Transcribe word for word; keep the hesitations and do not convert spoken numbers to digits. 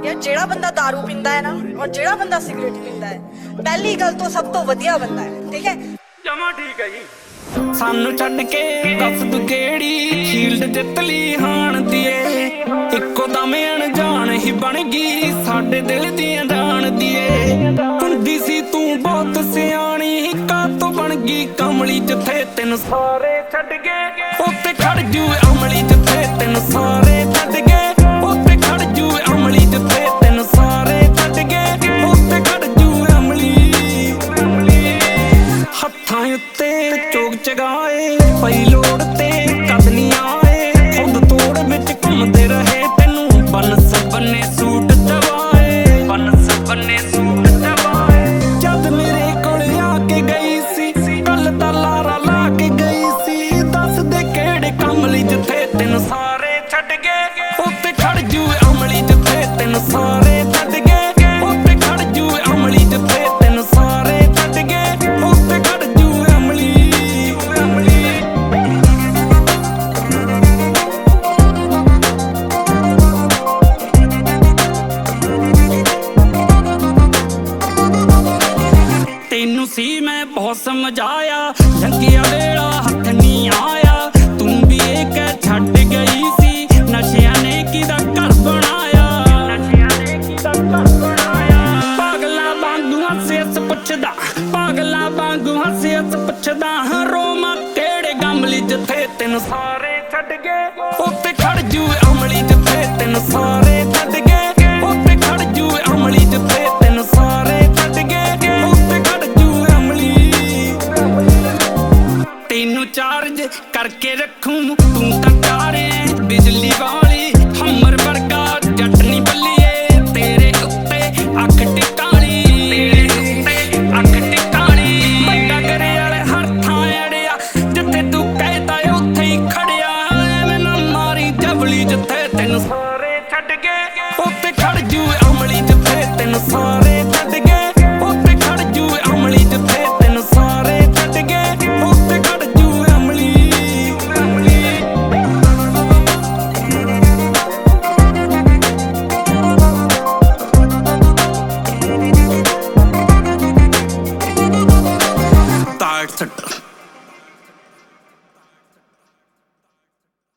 यार जेड़ा बंदा दारू पींदा है ना और जेड़ा बंदा सिगरेट पींदा है, पहली गल तो सब तो वधिया बंदा है, ठीक है। जमा ठीक है जी। सानू छड्ड के दस तू केड़ी शील्ड जित ली हाण दिए, इक्को दम अनजान ही बन गई साडे दिल दी जान दिए। हुंदी सी तू बहुत सियाणी कातों बन गई कमली, जिथे तेन सारे छड्ड गए उत्ते खड़ जू अमली, जिथे तेन सारे छड्ड गए उत्ते खड़ जू अमली, जिथे तेन सारे छड्ड गए उत्ते खड़ जू अमली। हत्थां उत्ते चोग चगाए पई लोड़ ते कद नहीं आए, खुद तोड़ विच घुमदे रहे तेनू बन सबने सूट दवाए, बन सबने सूट दवाए। जद मेरे कोल आके गई सी गल दा लारा ला के गई सी, दस दे केड़े कमली जिथे तेन सारे छड्ड गए उत्ते खड़ जू अमली, जिथे तेन सारे छड्ड गए उत्ते खड़ जू अमली, जिथे तेन सारे छड्ड गए उत्ते खड़ जू अमली। तेनू सी मैं बहुत समझाया लंघिया वेला हथ नहीं आया, तू भी एक छड्ड गई सी नशिया ने किदा घर बनाया, नशिया ने किदा घर बनाया। पागला वांगू हसे हस पुछदा पागला वांगू हसे हस पुछदा रोमा केड़े गमली, जिथे तेन सारे छड्ड गए उत्ते खड़ जू अमली, जिथे तेन सारे छड्ड गए उत्ते खड़ जू अमली, जिथे तेन सारे छड्ड गए उत्ते खड़ जू अमली। तेनू चार्ज करके रखूं तू तां तारे बिजली वाली, हमर वर्गा जट नी बल्लिए तेरे उत्ते अख टिकाली, तेरे उत्ते अख टिकाली। बंदा करे वाले हर थां अड़िया, जिथे तू कहदा उत्थे ही खड़िया, एवें ना मारी जबली, जिथे तेन सारे छड्ड गए।